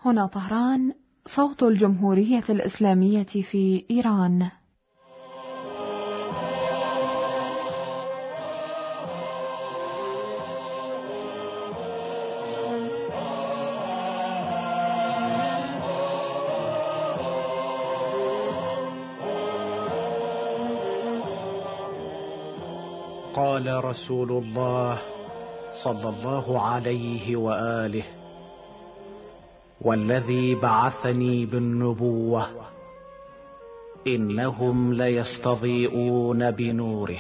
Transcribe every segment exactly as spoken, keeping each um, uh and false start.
هنا طهران، صوت الجمهورية الإسلامية في إيران. قال رسول الله صلى الله عليه وآله: والذي بعثني بالنبوة إنهم ليستضيئون بنوره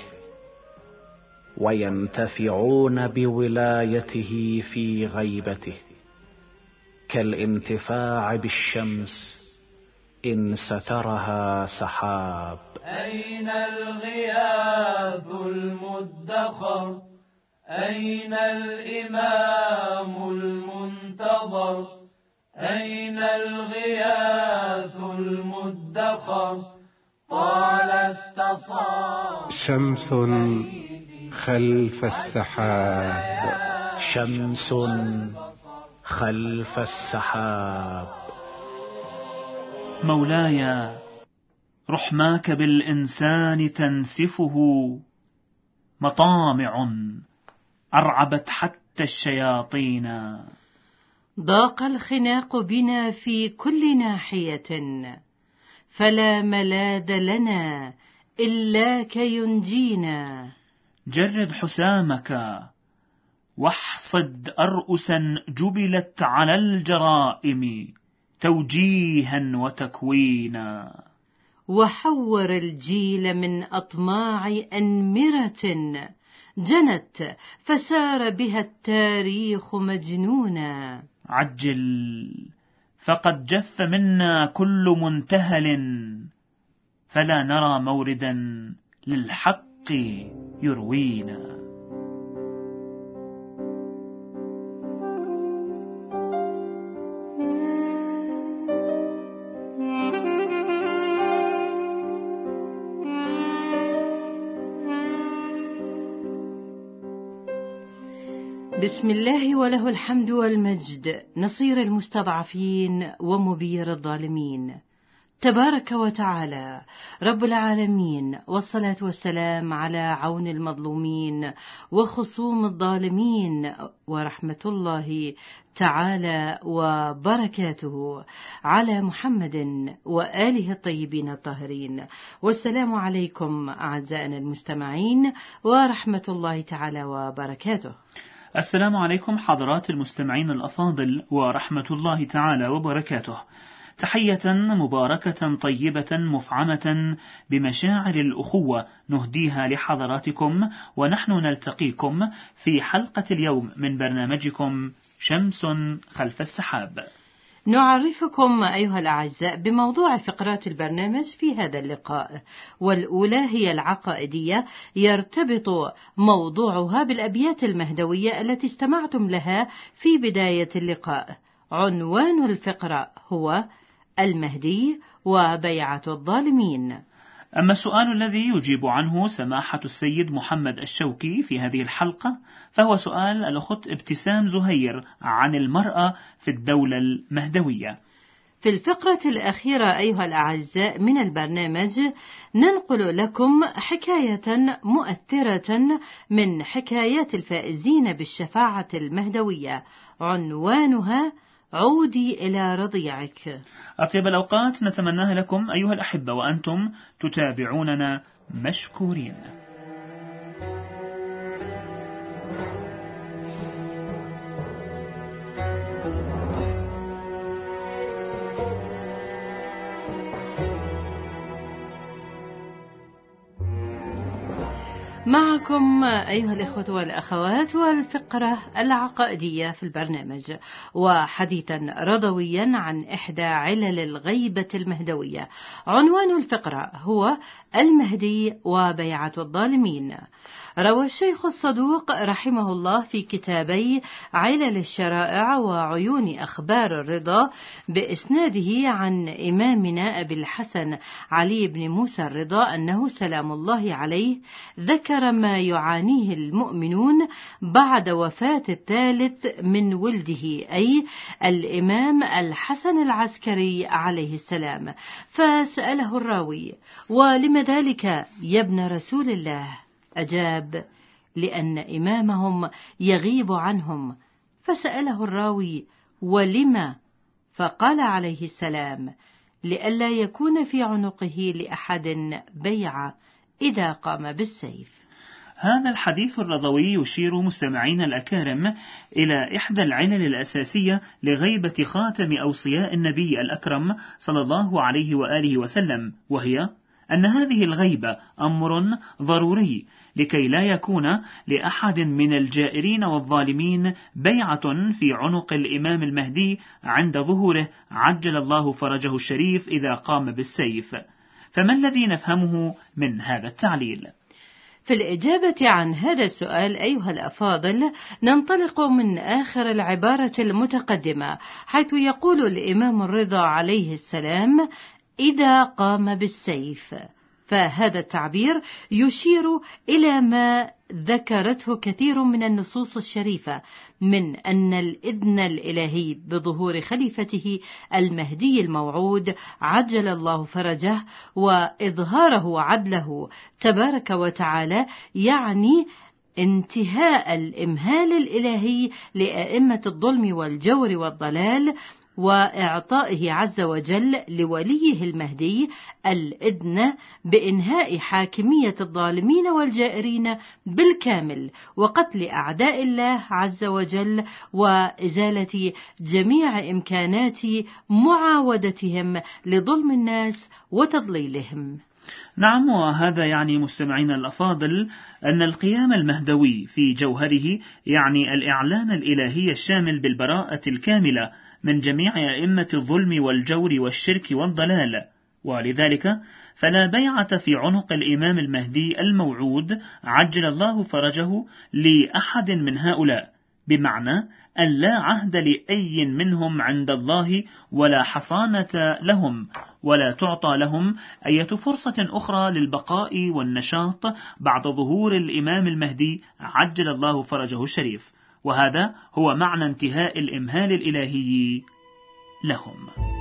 وينتفعون بولايته في غيبته كالانتفاع بالشمس إن سترها سحاب. أين الغياث المدخر؟ أين الإمام المنتظر؟ أين الغياث المدخر؟ طال التصار شمس خلف السحاب، شمس خلف السحاب. مولاي رحماك بالإنسان تنسفه مطامع أرعبت حتى الشياطين. ضاق الخناق بنا في كل ناحية، فلا ملاذ لنا إلاك ينجينا. جرد حسامك واحصد أرؤسا جبلت على الجرائم توجيها وتكوينا. وحور الجيل من أطماع أنمرة جنت فسار بها التاريخ مجنونا. عجل فقد جف منا كل منتهل، فلا نرى موردا للحق يروينا. بسم الله وله الحمد والمجد، نصير المستضعفين ومبير الظالمين، تبارك وتعالى رب العالمين، والصلاة والسلام على عون المظلومين وخصوم الظالمين، ورحمة الله تعالى وبركاته على محمد وآله الطيبين الطاهرين. والسلام عليكم أعزائنا المستمعين ورحمة الله تعالى وبركاته. السلام عليكم حضرات المستمعين الأفاضل ورحمة الله تعالى وبركاته. تحية مباركة طيبة مفعمة بمشاعر الأخوة نهديها لحضراتكم، ونحن نلتقيكم في حلقة اليوم من برنامجكم شمس خلف السحاب. نعرفكم أيها الأعزاء بموضوع فقرات البرنامج في هذا اللقاء، والأولى هي العقائدية، يرتبط موضوعها بالأبيات المهدوية التي استمعتم لها في بداية اللقاء. عنوان الفقرة هو المهدي وبيعة الظالمين. أما السؤال الذي يجيب عنه سماحة السيد محمد الشوكي في هذه الحلقة فهو سؤال الأخت ابتسام زهير عن المرأة في الدولة المهدوية. في الفقرة الأخيرة أيها الأعزاء من البرنامج ننقل لكم حكاية مؤثرة من حكايات الفائزين بالشفاعة المهدوية، عنوانها عودي إلى رضيعك. أطيب الأوقات نتمناها لكم أيها الأحبة وأنتم تتابعوننا مشكورين. معكم أيها الإخوة والأخوات والفقرة العقائدية في البرنامج، وحديثا رضويا عن إحدى علل الغيبة المهدوية. عنوان الفقرة هو المهدي وبيعة الظالمين. روى الشيخ الصدوق رحمه الله في كتابي علل الشرائع وعيون أخبار الرضا بإسناده عن إمامنا أبي الحسن علي بن موسى الرضا أنه سلام الله عليه ذكر أكثر ما يعانيه المؤمنون بعد وفاة الثالث من ولده، أي الإمام الحسن العسكري عليه السلام. فسأله الراوي: ولم ذلك يا ابن رسول الله؟ أجاب: لأن إمامهم يغيب عنهم. فسأله الراوي: ولم؟ فقال عليه السلام: لئلا يكون في عنقه لأحد بيعة إذا قام بالسيف. هذا الحديث الرضوي يشير مستمعين الأكارم إلى إحدى العلل الأساسية لغيبة خاتم أوصياء النبي الأكرم صلى الله عليه وآله وسلم، وهي أن هذه الغيبة أمر ضروري لكي لا يكون لأحد من الجائرين والظالمين بيعة في عنق الإمام المهدي عند ظهوره عجل الله فرجه الشريف إذا قام بالسيف. فما الذي نفهمه من هذا التعليل؟ في الإجابة عن هذا السؤال أيها الأفاضل، ننطلق من آخر العبارة المتقدمة، حيث يقول الإمام الرضا عليه السلام: إذا قام بالسيف. فهذا التعبير يشير إلى ما ذكرته كثير من النصوص الشريفة من أن الإذن الإلهي بظهور خليفته المهدي الموعود عجل الله فرجه وإظهاره عدله تبارك وتعالى يعني انتهاء الإمهال الإلهي لأئمة الظلم والجور والضلال، وإعطائه عز وجل لوليه المهدي الإذن بإنهاء حاكمية الظالمين والجائرين بالكامل، وقتل أعداء الله عز وجل، وإزالة جميع إمكانات معاودتهم لظلم الناس وتضليلهم. نعم، وهذا يعني مستمعين الأفاضل أن القيام المهدوي في جوهره يعني الإعلان الإلهي الشامل بالبراءة الكاملة من جميع أئمة الظلم والجور والشرك والضلال، ولذلك فلا بيعة في عنق الإمام المهدي الموعود عجل الله فرجه لأحد من هؤلاء، بمعنى أن لا عهد لأي منهم عند الله ولا حصانة لهم، ولا تعطى لهم أي فرصة أخرى للبقاء والنشاط بعد ظهور الإمام المهدي عجل الله فرجه الشريف. وهذا هو معنى انتهاء الإمهال الإلهي لهم.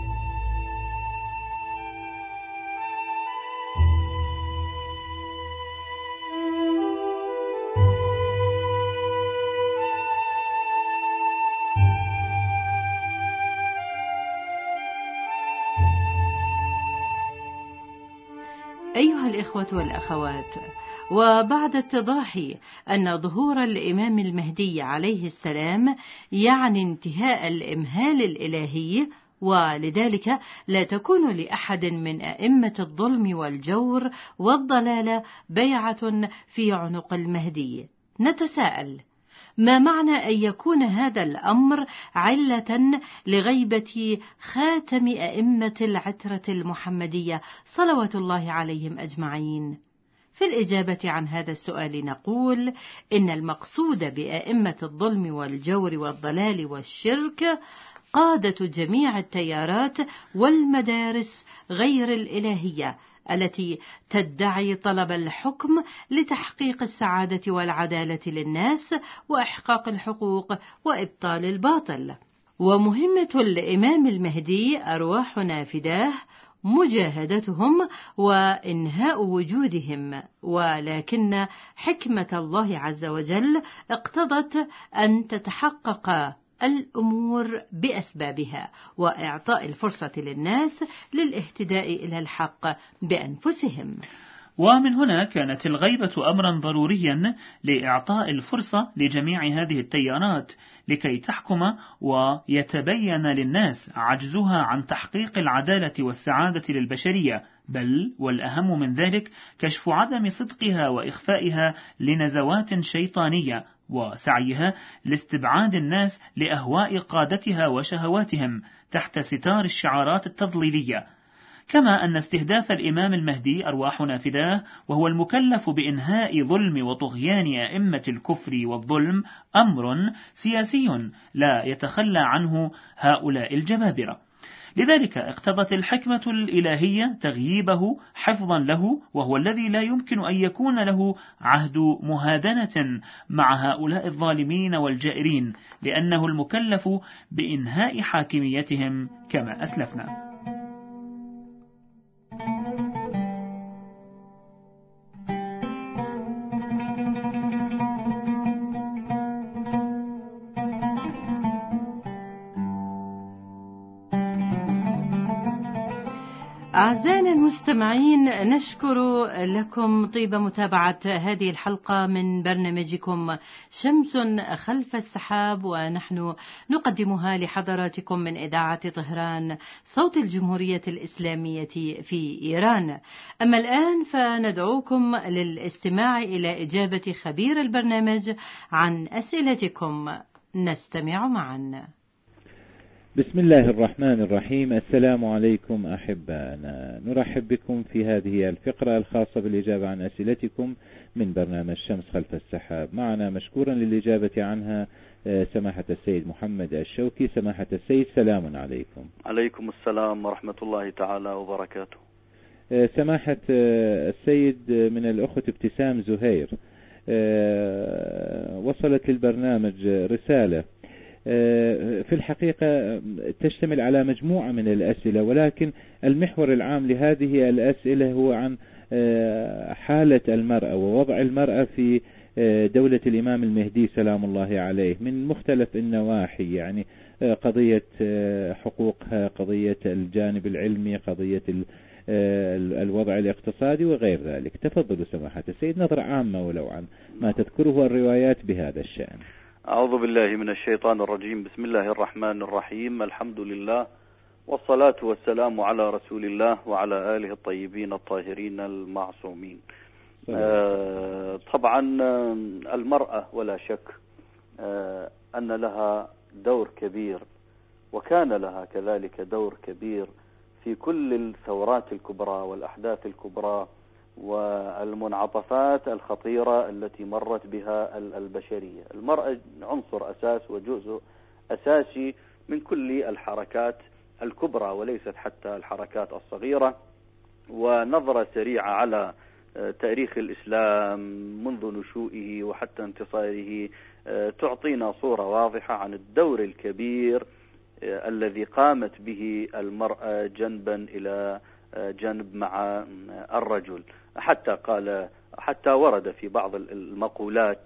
أيها الإخوة والأخوات، وبعد اتضاح أن ظهور الإمام المهدي عليه السلام يعني انتهاء الإمهال الإلهي، ولذلك لا تكون لأحد من أئمة الظلم والجور والضلال بيعة في عنق المهدي، نتساءل: ما معنى أن يكون هذا الأمر علة لغيبة خاتم أئمة العترة المحمدية صلوات الله عليهم أجمعين؟ في الإجابة عن هذا السؤال نقول إن المقصود بأئمة الظلم والجور والضلال والشرك قادة جميع التيارات والمدارس غير الإلهية التي تدعي طلب الحكم لتحقيق السعادة والعدالة للناس وإحقاق الحقوق وإبطال الباطل. ومهمة الإمام المهدي أرواحنا فداه مجاهدتهم وإنهاء وجودهم، ولكن حكمة الله عز وجل اقتضت أن تتحقق الأمور بأسبابها وإعطاء الفرصة للناس للاهتداء إلى الحق بأنفسهم. ومن هنا كانت الغيبة أمرا ضروريا لإعطاء الفرصة لجميع هذه التيارات لكي تحكم ويتبين للناس عجزها عن تحقيق العدالة والسعادة للبشرية، بل والأهم من ذلك كشف عدم صدقها وإخفائها لنزوات شيطانية وسعيها لاستبعاد الناس لأهواء قادتها وشهواتهم تحت ستار الشعارات التضليلية. كما أن استهداف الإمام المهدي أرواحنا فداه وهو المكلف بإنهاء ظلم وطغيان أئمة الكفر والظلم أمر سياسي لا يتخلى عنه هؤلاء الجبابرة. لذلك اقتضت الحكمة الإلهية تغييبه حفظا له، وهو الذي لا يمكن أن يكون له عهد مهادنة مع هؤلاء الظالمين والجائرين، لأنه المكلف بإنهاء حاكميتهم كما أسلفنا. أعزائنا المستمعين، نشكر لكم طيب متابعة هذه الحلقة من برنامجكم شمس خلف السحاب، ونحن نقدمها لحضراتكم من إذاعة طهران صوت الجمهورية الإسلامية في إيران. أما الآن فندعوكم للاستماع إلى إجابة خبير البرنامج عن أسئلتكم. نستمع معا. بسم الله الرحمن الرحيم. السلام عليكم أحبائنا، نرحب بكم في هذه الفقرة الخاصة بالإجابة عن أسئلتكم من برنامج شمس خلف السحاب. معنا مشكورا للإجابة عنها سماحة السيد محمد الشوكي. سماحة السيد، سلام عليكم. عليكم السلام ورحمة الله تعالى وبركاته. سماحة السيد، من الأخت ابتسام زهير وصلت للبرنامج رسالة في الحقيقة تشتمل على مجموعة من الأسئلة، ولكن المحور العام لهذه الأسئلة هو عن حالة المرأة ووضع المرأة في دولة الإمام المهدي سلام الله عليه من مختلف النواحي، يعني قضية حقوقها، قضية الجانب العلمي، قضية الوضع الاقتصادي وغير ذلك. تفضلوا سماحة السيد، نظرة عامة ولو عن ما تذكره الروايات بهذا الشأن. أعوذ بالله من الشيطان الرجيم. بسم الله الرحمن الرحيم. الحمد لله والصلاة والسلام على رسول الله وعلى آله الطيبين الطاهرين المعصومين. آه طبعا المرأة ولا شك آه أن لها دور كبير، وكان لها كذلك دور كبير في كل الثورات الكبرى والأحداث الكبرى والمنعطفات الخطيرة التي مرت بها البشرية. المرأة عنصر أساس وجزء أساسي من كل الحركات الكبرى وليست حتى الحركات الصغيرة. ونظرة سريعة على تاريخ الإسلام منذ نشوئه وحتى انتصاره تعطينا صورة واضحة عن الدور الكبير الذي قامت به المرأة جنبا إلى جانب مع الرجل. حتى قال حتى ورد في بعض المقولات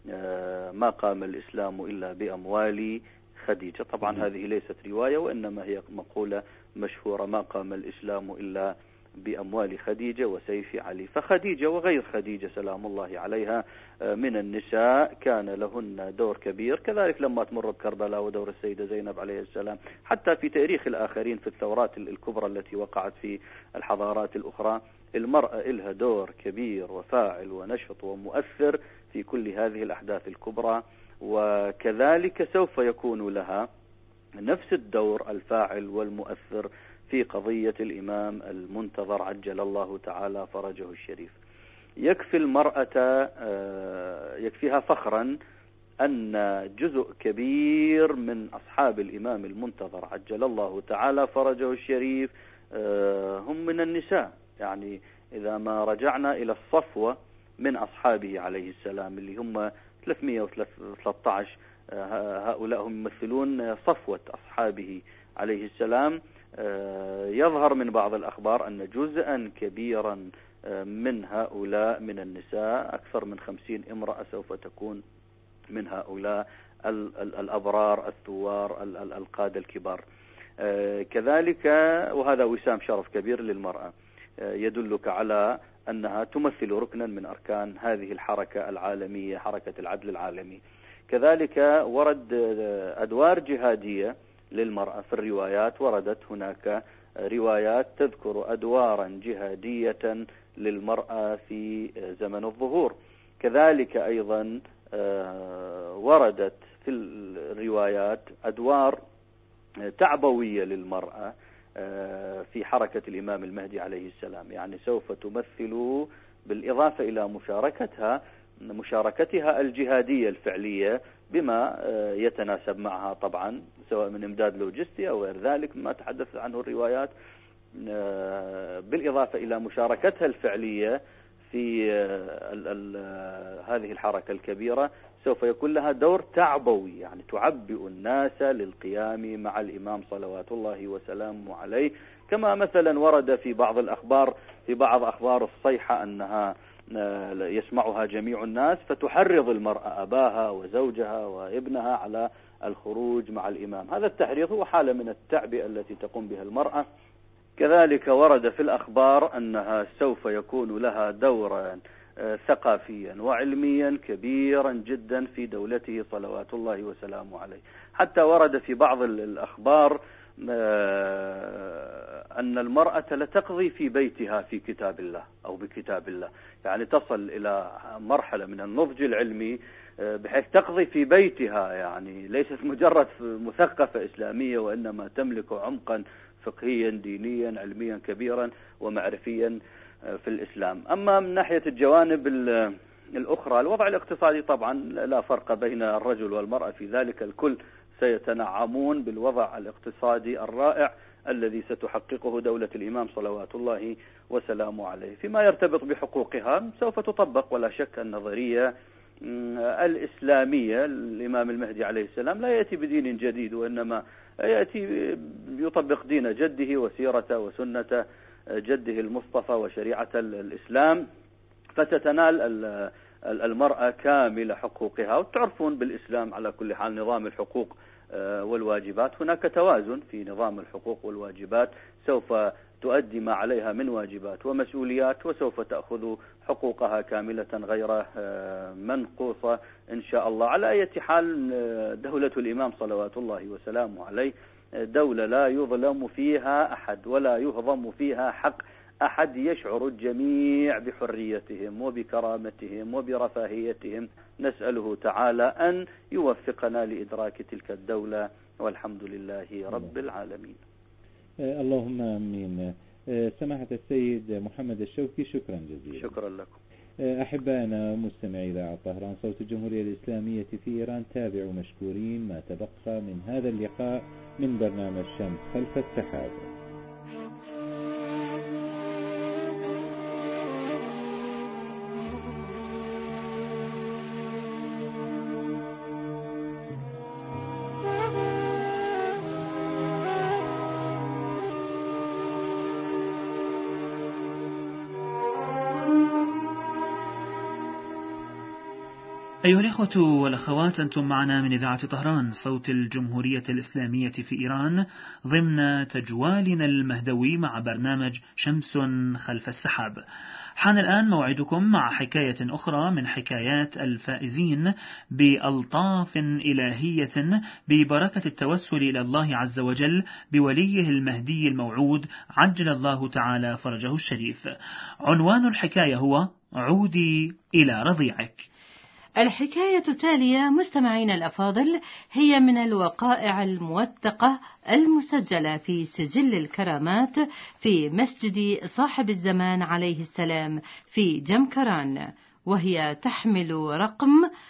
ما قام الإسلام إلا بأموال خديجة. طبعا هذه ليست رواية وإنما هي مقولة مشهورة، ما قام الإسلام إلا بأموال خديجة وسيف علي. فخديجة وغير خديجة سلام الله عليها من النساء كان لهن دور كبير. كذلك لما تمر بكربلاء ودور السيدة زينب عليه السلام، حتى في تاريخ الآخرين في الثورات الكبرى التي وقعت في الحضارات الأخرى، المرأة إلها دور كبير وفاعل ونشط ومؤثر في كل هذه الأحداث الكبرى. وكذلك سوف يكون لها نفس الدور الفاعل والمؤثر في قضية الإمام المنتظر عجل الله تعالى فرجه الشريف. يكفي المرأة يكفيها فخرا أن جزء كبير من أصحاب الإمام المنتظر عجل الله تعالى فرجه الشريف هم من النساء. يعني إذا ما رجعنا إلى الصفوة من أصحابه عليه السلام اللي هم ثلاثمئة وثلاثة عشر، هؤلاء هم يمثلون صفوة أصحابه عليه السلام. يظهر من بعض الأخبار أن جزءا كبيرا من هؤلاء من النساء، أكثر من خمسين امرأة سوف تكون من هؤلاء الأبرار الثوار القادة الكبار. كذلك وهذا وسام شرف كبير للمرأة يدلك على أنها تمثل ركنا من أركان هذه الحركة العالمية، حركة العدل العالمي. كذلك ورد أدوار جهادية للمرأة في الروايات، وردت هناك روايات تذكر أدوارا جهادية للمرأة في زمن الظهور. كذلك أيضا وردت في الروايات أدوار تعبوية للمرأة في حركة الإمام المهدي عليه السلام، يعني سوف تمثل بالإضافة إلى مشاركتها مشاركتها الجهادية الفعلية بما يتناسب معها طبعا، سواء من إمداد لوجستي أو غير ذلك مما تحدث عنه الروايات، بالإضافة إلى مشاركتها الفعلية في ال ال هذه الحركة الكبيرة. سوف يكون لها دور تعبوي، يعني تعبئ الناس للقيام مع الإمام صلوات الله وسلامه عليه، كما مثلا ورد في بعض الأخبار في بعض أخبار الصيحة أنها يسمعها جميع الناس، فتحرض المرأة أباها وزوجها وابنها على الخروج مع الإمام. هذا التحريض هو حالة من التعبئة التي تقوم بها المرأة. كذلك ورد في الأخبار أنها سوف يكون لها دورا ثقافيا وعلميا كبيرا جدا في دولته صلوات الله وسلامه عليه. حتى ورد في بعض الأخبار أن المرأة لتقضي في بيتها في كتاب الله أو بكتاب الله، يعني تصل إلى مرحلة من النضج العلمي بحيث تقضي في بيتها، يعني ليست مجرد مثقفة إسلامية، وإنما تملك عمقا فقهيا دينيا علميا كبيرا ومعرفيا في الإسلام. أما من ناحية الجوانب الأخرى، الوضع الاقتصادي طبعا لا فرق بين الرجل والمرأة في ذلك، الكل سيتنعمون بالوضع الاقتصادي الرائع الذي ستحققه دولة الإمام صلوات الله وسلامه عليه. فيما يرتبط بحقوقها سوف تطبق ولا شك النظرية الإسلامية. الإمام المهدي عليه السلام لا يأتي بدين جديد، وإنما يأتي يطبق دين جده وسيرته وسنة جده المصطفى وشريعة الإسلام، فتتنال المرأة كامل حقوقها. وتعرفون بالإسلام على كل حال نظام الحقوق والواجبات، هناك توازن في نظام الحقوق والواجبات، سوف تؤدي ما عليها من واجبات ومسؤوليات، وسوف تأخذ حقوقها كاملة غير منقوصة إن شاء الله. على أي حال دولة الإمام صلوات الله وسلامه عليه دولة لا يظلم فيها أحد ولا يهضم فيها حق أحد، يشعر الجميع بحريتهم وبكرامتهم وبرفاهيتهم. نسأله تعالى أن يوفقنا لإدراك تلك الدولة، والحمد لله رب العالمين. اللهم آمين. سماحة السيد محمد الشوكي، شكرا جزيلا. شكرا لكم. أحبائنا مستمعي إذاعة طهران صوت الجمهورية الإسلامية في إيران، تابعوا مشكورين ما تبقى من هذا اللقاء من برنامج شمس خلف السحاب. أيها الإخوة والأخوات، أنتم معنا من إذاعة طهران صوت الجمهورية الإسلامية في إيران ضمن تجوالنا المهدوي مع برنامج شمس خلف السحاب. حان الآن موعدكم مع حكاية أخرى من حكايات الفائزين بألطاف إلهية ببركة التوسل إلى الله عز وجل بوليه المهدي الموعود عجل الله تعالى فرجه الشريف. عنوان الحكاية هو عودي إلى رضيعك. الحكاية التالية مستمعين الأفاضل هي من الوقائع الموثقة المسجلة في سجل الكرامات في مسجد صاحب الزمان عليه السلام في جمكران، وهي تحمل رقم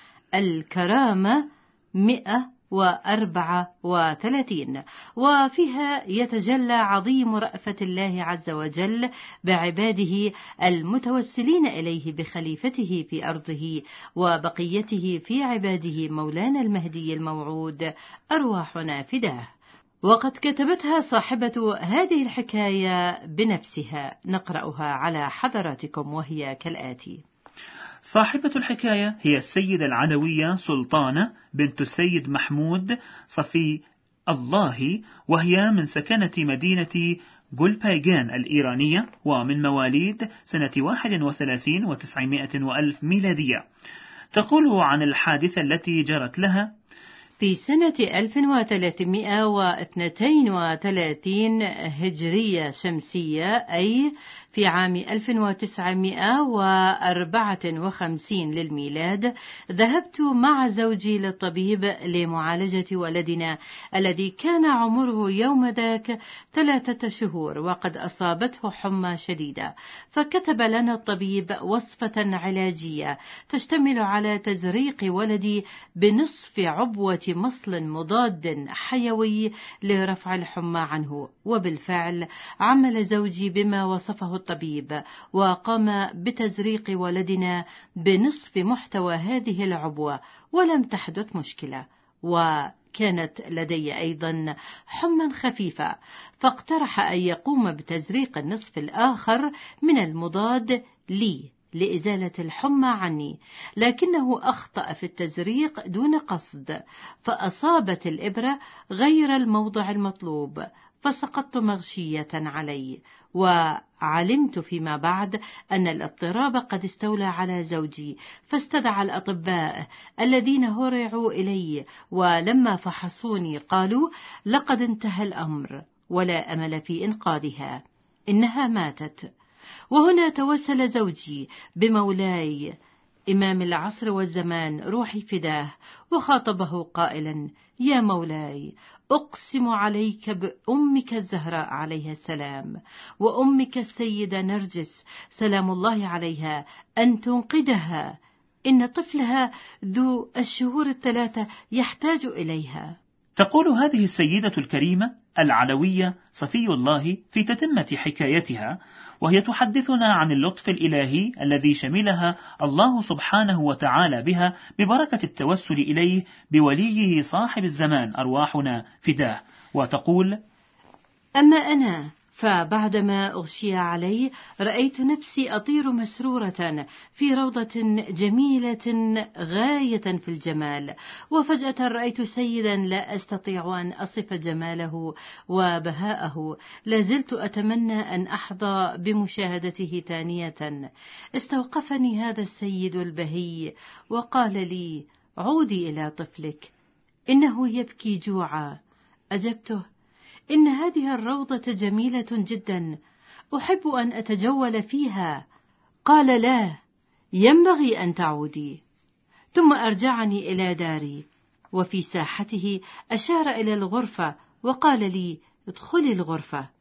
الكرامة مئة وأربعة وثلاثين، وفيها يتجلى عظيم رأفة الله عز وجل بعباده المتوسلين إليه بخليفته في أرضه وبقيته في عباده مولانا المهدي الموعود أرواحنا فداه. وقد كتبتها صاحبة هذه الحكاية بنفسها، نقرأها على حضراتكم وهي كالآتي. صاحبة الحكاية هي السيدة العلوية سلطانة بنت السيد محمود صفي الله، وهي من سكنة مدينة جولبايغان الإيرانية، ومن مواليد سنة واحد وثلاثين وتسعمائة وألف ميلادية. تقول عن الحادثة التي جرت لها في سنة ألف وثلاثمائة واثنين وثلاثين هجرية شمسية، أي في عام ألف وتسعمائة وأربعة وخمسين للميلاد ذهبت مع زوجي للطبيب لمعالجة ولدنا الذي كان عمره يوم ذاك ثلاثة شهور وقد أصابته حمى شديدة، فكتب لنا الطبيب وصفة علاجية تشتمل على تزريق ولدي بنصف عبوة مصل مضاد حيوي لرفع الحمى عنه. وبالفعل عمل زوجي بما وصفه الطبيب وقام بتزريق ولدنا بنصف محتوى هذه العبوة ولم تحدث مشكلة. وكانت لدي أيضا حمى خفيفة، فاقترح أن يقوم بتزريق النصف الآخر من المضاد لي لإزالة الحمى عني، لكنه أخطأ في التزريق دون قصد، فأصابت الإبرة غير الموضع المطلوب، فسقطت مغشية علي. وعلمت فيما بعد أن الاضطراب قد استولى على زوجي، فاستدعى الأطباء الذين هرعوا إلي، ولما فحصوني قالوا لقد انتهى الأمر ولا أمل في إنقاذها، إنها ماتت. وهنا توسل زوجي بمولاي إمام العصر والزمان روحي فداه، وخاطبه قائلا: يا مولاي، أقسم عليك بأمك الزهراء عليها السلام وأمك السيدة نرجس سلام الله عليها أن تنقذها، إن طفلها ذو الشهور الثلاثة يحتاج إليها. تقول هذه السيدة الكريمة العلوية صفي الله في تتمة حكايتها، وهي تحدثنا عن اللطف الإلهي الذي شملها الله سبحانه وتعالى بها ببركة التوسل إليه بوليه صاحب الزمان أرواحنا فداه. وتقول: أما أنا فبعدما أغشي علي رأيت نفسي أطير مسرورة في روضة جميلة غاية في الجمال، وفجأة رأيت سيدا لا أستطيع أن أصف جماله وبهاءه، لازلت أتمنى أن أحظى بمشاهدته ثانية. استوقفني هذا السيد البهي وقال لي: عودي إلى طفلك، إنه يبكي جوعا. أجبته: إن هذه الروضة جميلة جدا، أحب أن أتجول فيها. قال: لا، ينبغي أن تعودي. ثم أرجعني إلى داري، وفي ساحته أشار إلى الغرفة وقال لي: ادخلي الغرفة.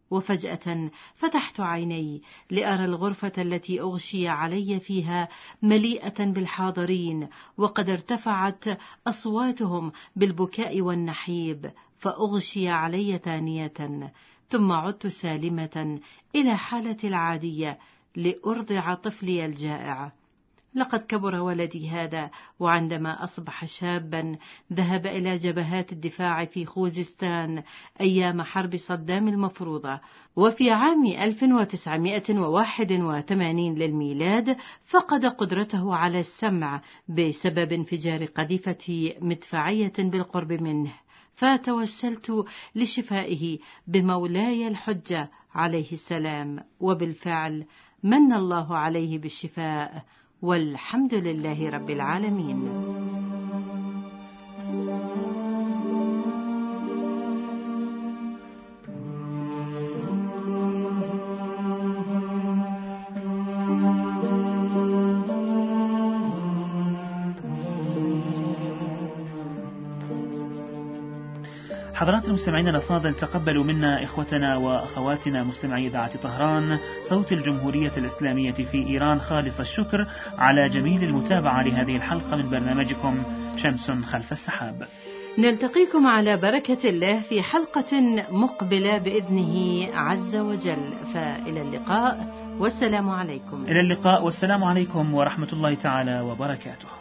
وفجأة فتحت عيني لأرى الغرفة التي أغشي علي فيها مليئة بالحاضرين، وقد ارتفعت أصواتهم بالبكاء والنحيب، فأغشي علي ثانية، ثم عدت سالمة إلى حالتي العادية لأرضع طفلي الجائع. لقد كبر ولدي هذا، وعندما أصبح شابا ذهب إلى جبهات الدفاع في خوزستان أيام حرب صدام المفروضة، وفي عام ألف وتسعمائة وواحد وثمانين للميلاد فقد قدرته على السمع بسبب انفجار قذيفة مدفعية بالقرب منه، فتوسلت لشفائه بمولاي الحجة عليه السلام، وبالفعل من الله عليه بالشفاء، والحمد لله رب العالمين. حضرات المستمعين الأفاضل، تقبلوا منا إخوتنا وأخواتنا مستمعي إذاعة طهران صوت الجمهورية الإسلامية في إيران خالص الشكر على جميل المتابعة لهذه الحلقة من برنامجكم شمس خلف السحاب. نلتقيكم على بركة الله في حلقة مقبلة بإذنه عز وجل، فإلى اللقاء والسلام عليكم. إلى اللقاء والسلام عليكم ورحمة الله تعالى وبركاته.